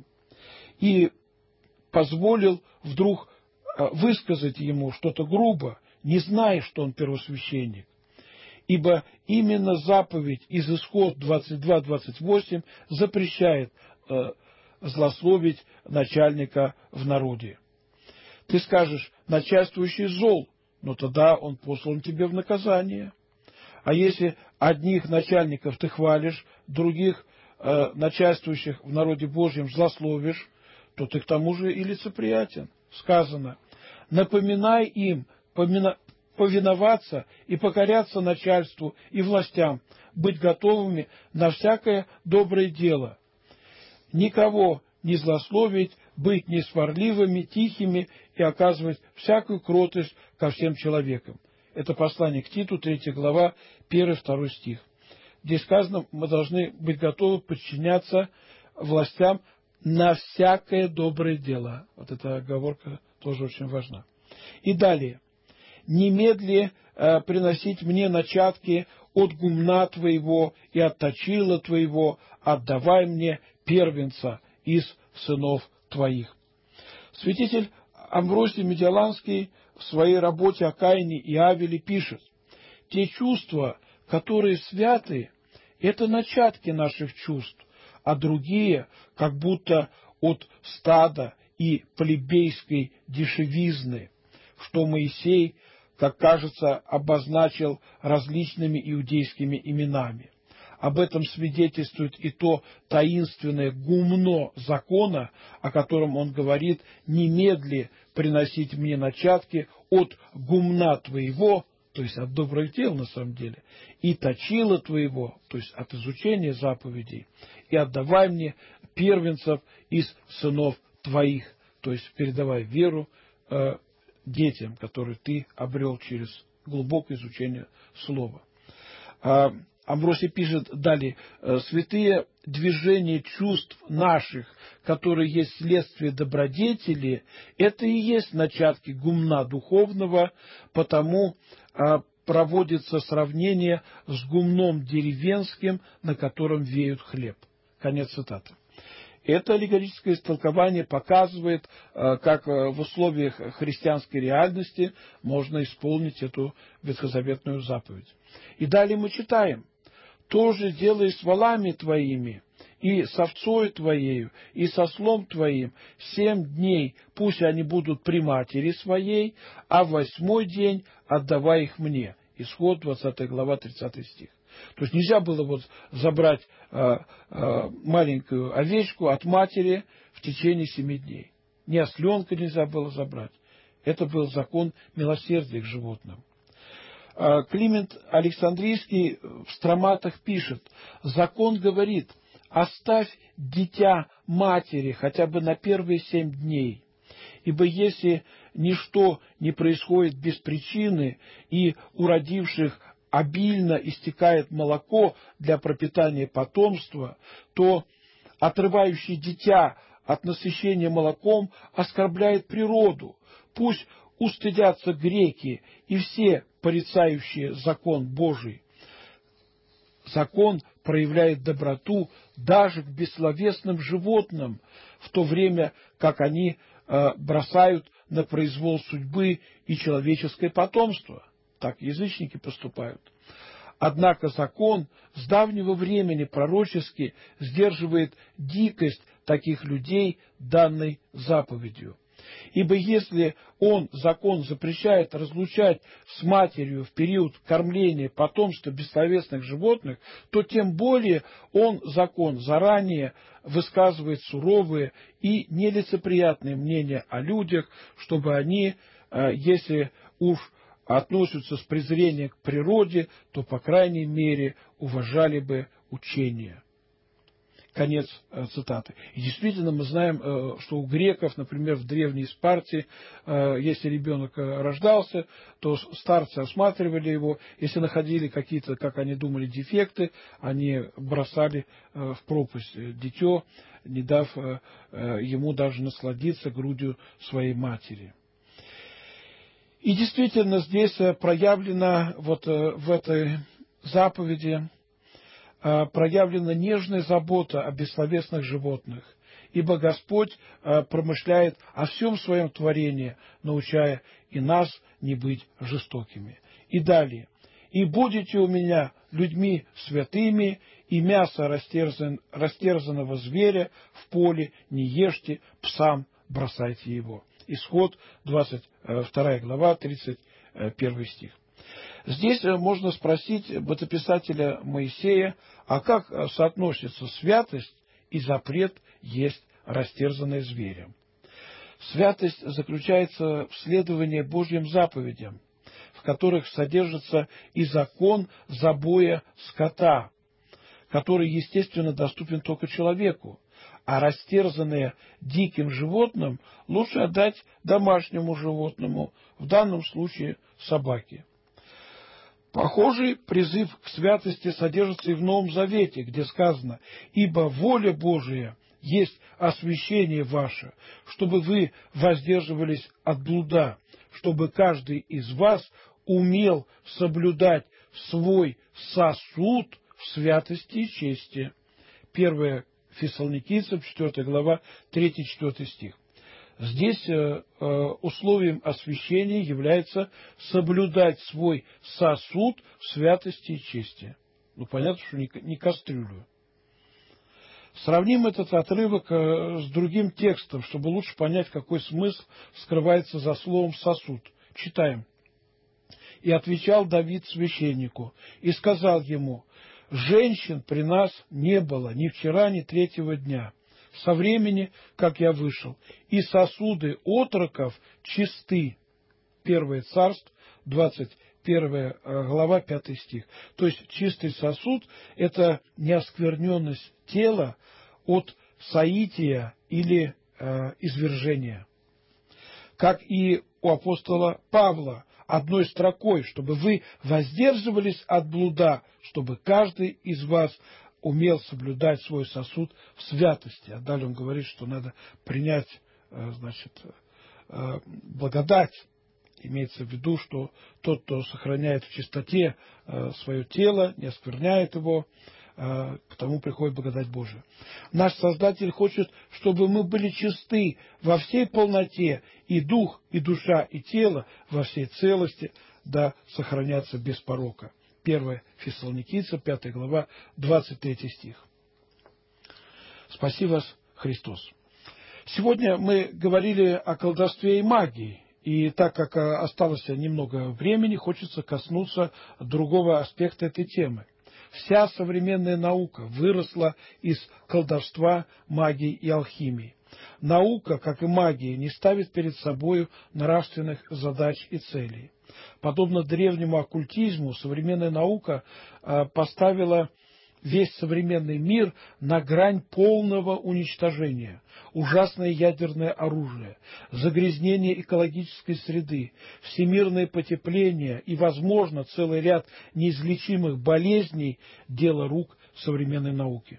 И позволил вдруг высказать ему что-то грубо, не зная, что он первосвященник. Ибо именно заповедь из Исход двадцать два двадцать восемь запрещает э, злословить начальника в народе. Ты скажешь: начальствующий зол, но тогда он послан тебе в наказание. А если одних начальников ты хвалишь, других э, начальствующих в народе Божьем злословишь, то ты к тому же и лицеприятен. Сказано: напоминай им, помина... повиноваться и покоряться начальству и властям, быть готовыми на всякое доброе дело, никого не злословить, быть несварливыми, тихими и оказывать всякую кротость ко всем человекам. Это послание к Титу, третья глава, первый-второй стих. Здесь сказано, мы должны быть готовы подчиняться властям на всякое доброе дело. Вот эта оговорка тоже очень важна. И далее. «Немедли э, приносить мне начатки от гумна твоего и от точила твоего, отдавай мне первенца из сынов твоих». Святитель Амвросий Медиаланский в своей работе о Каине и Авеле пишет: «Те чувства, которые святы, это начатки наших чувств, а другие, как будто от стада и плебейской дешевизны, что Моисей, как кажется, обозначил различными иудейскими именами. Об этом свидетельствует и то таинственное гумно закона, о котором он говорит: «Немедли приносить мне начатки от гумна твоего», то есть от добрых дел на самом деле, «и точила твоего», то есть от изучения заповедей, «и отдавай мне первенцев из сынов твоих», то есть передавай веру э, детям, которые ты обрел через глубокое изучение слова. А Амвросий пишет далее: «Святые движения чувств наших, которые есть следствие добродетели, это и есть начатки гумна духовного, потому а, проводится сравнение с гумном деревенским, на котором веют хлеб». Конец цитаты. Это аллегорическое истолкование показывает, как в условиях христианской реальности можно исполнить эту ветхозаветную заповедь. И далее мы читаем: «То же делай с волами твоими, и с овцой твоею, и со слом твоим семь дней, пусть они будут при матери своей, а в восьмой день отдавай их мне». Исход, двадцатая глава, тридцатый стих. То есть нельзя было вот забрать а, а, маленькую овечку от матери в течение семи дней. Ни осленка нельзя было забрать. Это был закон милосердия к животным. А, Климент Александрийский в Строматах пишет: «Закон говорит: оставь дитя матери хотя бы на первые семь дней. Ибо если ничто не происходит без причины, и у родивших обильно истекает молоко для пропитания потомства, то отрывающий дитя от насыщения молоком оскорбляет природу. Пусть устыдятся греки и все порицающие закон Божий. Закон проявляет доброту даже к бессловесным животным, в то время как они э, бросают на произвол судьбы и человеческое потомство». Так язычники поступают. Однако закон с давнего времени пророчески сдерживает дикость таких людей данной заповедью. Ибо если он, закон, запрещает разлучать с матерью в период кормления потомства бессловесных животных, то тем более он, закон, заранее высказывает суровые и нелицеприятные мнения о людях, чтобы они, если уж относятся с презрением к природе, то, по крайней мере, уважали бы учение». Конец э, цитаты. И действительно мы знаем, э, что у греков, например, в древней Спарте, э, если ребенок э, рождался, то старцы осматривали его, если находили какие-то, как они думали, дефекты, они бросали э, в пропасть дитё, не дав э, э, ему даже насладиться грудью своей матери. И действительно здесь проявлена вот в этой заповеди проявлена нежная забота о бессловесных животных, ибо Господь промышляет о всем своем творении, научая и нас не быть жестокими. И далее: «И будете у меня людьми святыми, и мясо растерзан, растерзанного зверя в поле не ешьте, псам бросайте его». Исход, двадцать вторая глава, тридцать первый стих. Здесь можно спросить бытописателя Моисея, а как соотносится святость и запрет есть растерзанное зверем? Святость заключается в следовании Божьим заповедям, в которых содержится и закон забоя скота, который, естественно, доступен только человеку, а растерзанное диким животным лучше отдать домашнему животному, в данном случае собаке. Похожий призыв к святости содержится и в Новом Завете, где сказано: «Ибо воля Божия есть освящение ваше, чтобы вы воздерживались от блуда, чтобы каждый из вас умел соблюдать свой сосуд в святости и чести». первое Фессалоникийцам, четвёртая глава, третий-четвёртый стих. Здесь э, э, условием освящения является соблюдать свой сосуд в святости и чести. Ну, понятно, что не, не кастрюлю. Сравним этот отрывок э, с другим текстом, чтобы лучше понять, какой смысл скрывается за словом «сосуд». Читаем. «И отвечал Давид священнику, и сказал ему: женщин при нас не было ни вчера, ни третьего дня, со времени, как я вышел, и сосуды отроков чисты». Первое Царств, двадцать первая глава, пятый стих. То есть чистый сосуд – это неоскверненность тела от соития или э, извержения. Как и у апостола Павла, одной строкой, чтобы вы воздерживались от блуда, чтобы каждый из вас умел соблюдать свой сосуд в святости. А далее он говорит, что надо принять, значит, благодать. Имеется в виду, что тот, кто сохраняет в чистоте свое тело, не оскверняет его, к тому приходит благодать Божия. Наш Создатель хочет, чтобы мы были чисты во всей полноте, и дух, и душа, и тело во всей целости, да сохранятся без порока. первое Фессалоникийцам, пятая глава, двадцать третий стих. Спаси вас, Христос. Сегодня мы говорили о колдовстве и магии, и так как осталось немного времени, хочется коснуться другого аспекта этой темы. Вся современная наука выросла из колдовства, магии и алхимии. Наука, как и магия, не ставит перед собой нравственных задач и целей. Подобно древнему оккультизму, современная наука поставила весь современный мир на грань полного уничтожения. Ужасное ядерное оружие, загрязнение экологической среды, всемирное потепление и, возможно, целый ряд неизлечимых болезней – дело рук современной науки.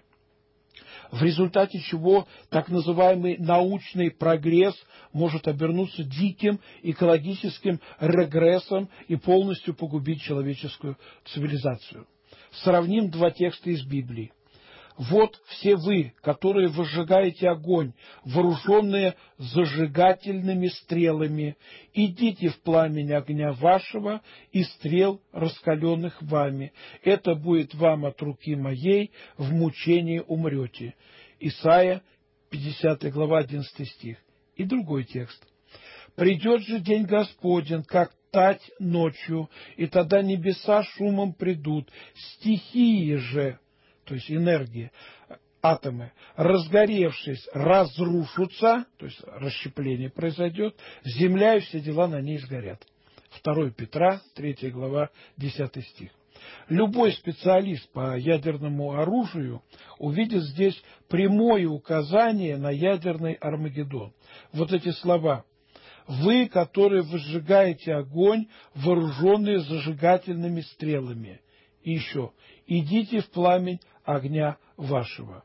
В результате чего так называемый научный прогресс может обернуться диким экологическим регрессом и полностью погубить человеческую цивилизацию. Сравним два текста из Библии. «Вот все вы, которые возжигаете огонь, вооруженные зажигательными стрелами, идите в пламень огня вашего и стрел, раскаленных вами. Это будет вам от руки моей, в мучении умрете». Исайя, пятидесятая глава, одиннадцатый стих. И другой текст. «Придет же день Господень, как тать ночью, и тогда небеса шумом придут, стихии же», то есть энергии, атомы, разгоревшись, разрушатся, то есть расщепление произойдет, земля и все дела на ней сгорят. второе Петра, третья глава, десятый стих. Любой специалист по ядерному оружию увидит здесь прямое указание на ядерный Армагеддон. Вот эти слова: «Вы, которые возжигаете огонь, вооруженные зажигательными стрелами». И еще: «Идите в пламень огня вашего».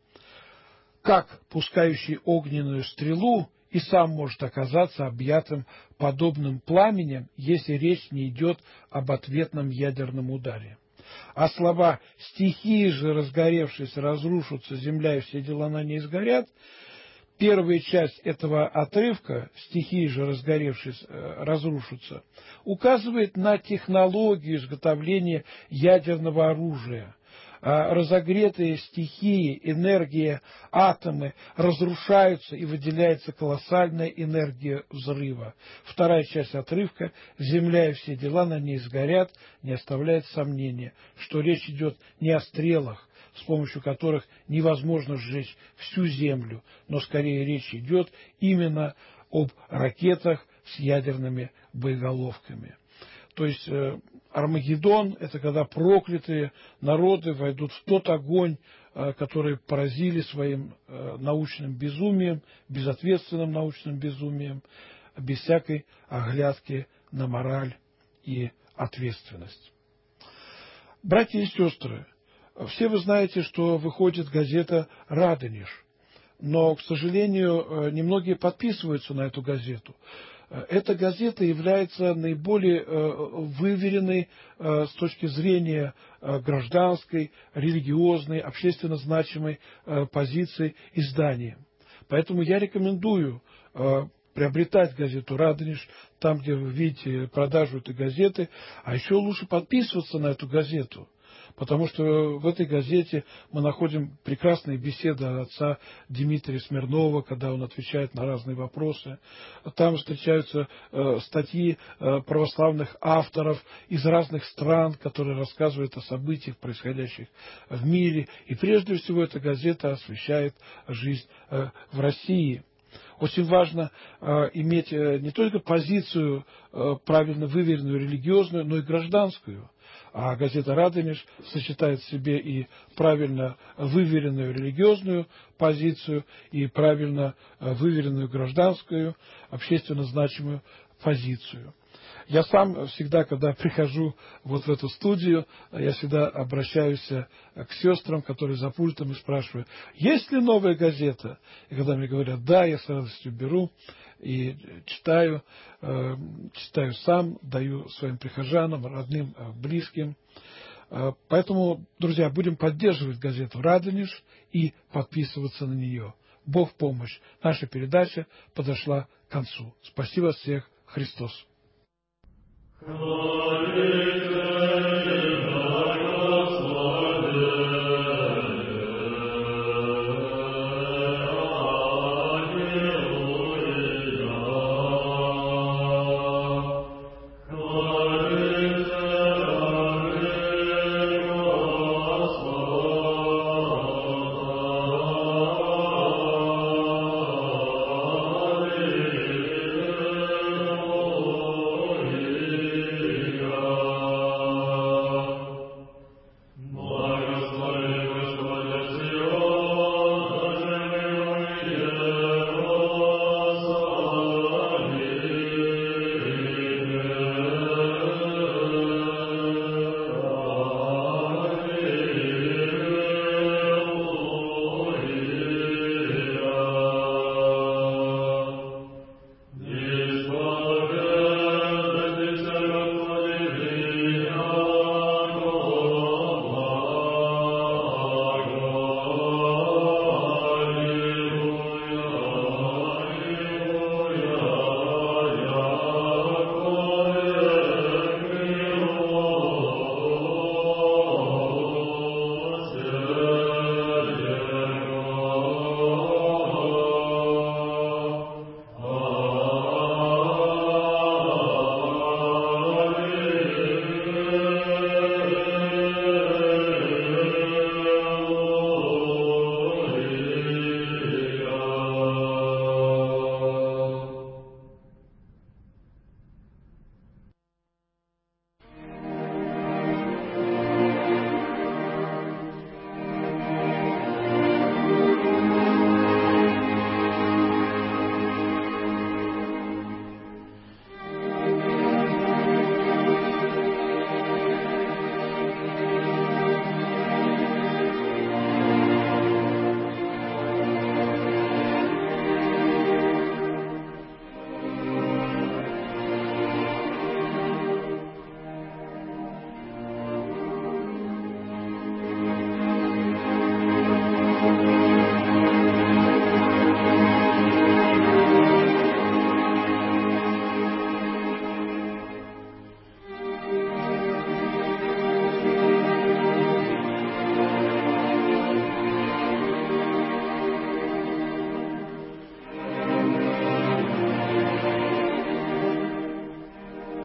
Как пускающий огненную стрелу и сам может оказаться объятым подобным пламенем, если речь не идет об ответном ядерном ударе. А слова «стихии же, разгоревшись, разрушатся, земля и все дела на ней сгорят», первая часть этого отрывка, «стихии же, разгоревшись, разрушатся», указывает на технологию изготовления ядерного оружия. Разогретые стихии, энергия, атомы разрушаются и выделяется колоссальная энергия взрыва. Вторая часть отрывка «Земля и все дела на ней сгорят» не оставляет сомнения, что речь идет не о стрелах, с помощью которых невозможно сжечь всю землю, но скорее речь идет именно об ракетах с ядерными боеголовками. То есть Армагеддон – это когда проклятые народы войдут в тот огонь, который поразили своим научным безумием, безответственным научным безумием, без всякой оглядки на мораль и ответственность. Братья и сестры, все вы знаете, что выходит газета «Радонеж», но, к сожалению, немногие подписываются на эту газету. Эта газета является наиболее выверенной с точки зрения гражданской, религиозной, общественно значимой позиции изданием. Поэтому я рекомендую приобретать газету «Радонеж», там, где вы видите продажу этой газеты, а еще лучше подписываться на эту газету, потому что в этой газете мы находим прекрасные беседы отца Дмитрия Смирнова, когда он отвечает на разные вопросы. Там встречаются э, статьи э, православных авторов из разных стран, которые рассказывают о событиях, происходящих в мире. И прежде всего эта газета освещает жизнь э, в России. Очень важно э, иметь э, не только позицию э, правильно выверенную религиозную, но и гражданскую. А газета «Радонеж» сочетает в себе и правильно выверенную религиозную позицию, и правильно выверенную гражданскую, общественно значимую позицию. Я сам всегда, когда прихожу вот в эту студию, я всегда обращаюсь к сестрам, которые за пультом, и спрашиваю, есть ли новая газета? И когда мне говорят, да, я с радостью беру и читаю, э, читаю сам, даю своим прихожанам, родным, близким. Поэтому, друзья, будем поддерживать газету «Радонеж» и подписываться на нее. Бог в помощь. Наша передача подошла к концу. Спасибо всех. Христос. Hallelujah.